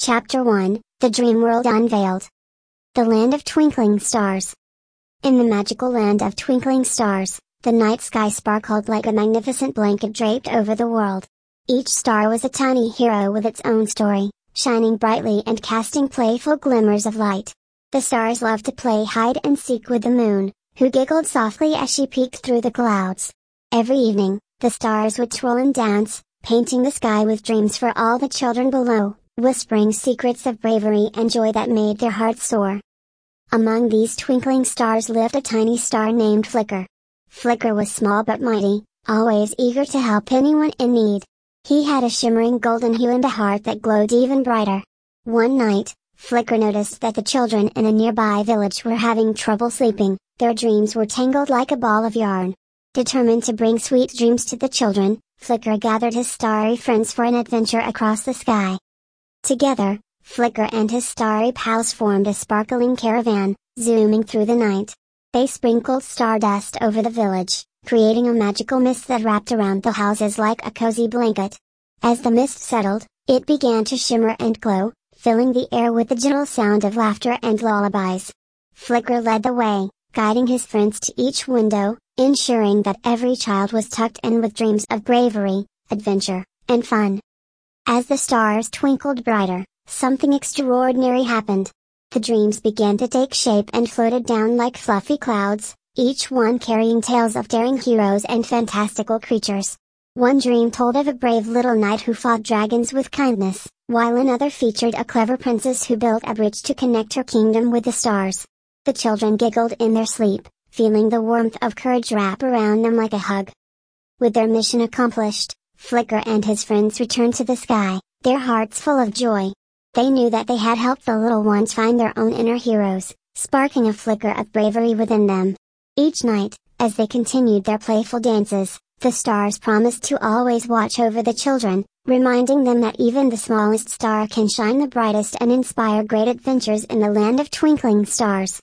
Chapter 1, The Dream World Unveiled. The Land of Twinkling Stars. In the magical land of twinkling stars, the night sky sparkled like a magnificent blanket draped over the world. Each star was a tiny hero with its own story, shining brightly and casting playful glimmers of light. The stars loved to play hide and seek with the moon, who giggled softly as she peeked through the clouds. Every evening, the stars would twirl and dance, painting the sky with dreams for all the children below, whispering secrets of bravery and joy that made their hearts soar. Among these twinkling stars lived a tiny star named Flicker. Flicker was small but mighty, always eager to help anyone in need. He had a shimmering golden hue and a heart that glowed even brighter. One night, Flicker noticed that the children in a nearby village were having trouble sleeping. Their dreams were tangled like a ball of yarn. Determined to bring sweet dreams to the children, Flicker gathered his starry friends for an adventure across the sky. Together, Flicker and his starry pals formed a sparkling caravan, zooming through the night. They sprinkled stardust over the village, creating a magical mist that wrapped around the houses like a cozy blanket. As the mist settled, it began to shimmer and glow, filling the air with the gentle sound of laughter and lullabies. Flicker led the way, guiding his friends to each window, ensuring that every child was tucked in with dreams of bravery, adventure, and fun. As the stars twinkled brighter, something extraordinary happened. The dreams began to take shape and floated down like fluffy clouds, each one carrying tales of daring heroes and fantastical creatures. One dream told of a brave little knight who fought dragons with kindness, while another featured a clever princess who built a bridge to connect her kingdom with the stars. The children giggled in their sleep, feeling the warmth of courage wrap around them like a hug. With their mission accomplished, Flicker and his friends returned to the sky, their hearts full of joy. They knew that they had helped the little ones find their own inner heroes, sparking a flicker of bravery within them. Each night, as they continued their playful dances, the stars promised to always watch over the children, reminding them that even the smallest star can shine the brightest and inspire great adventures in the land of twinkling stars.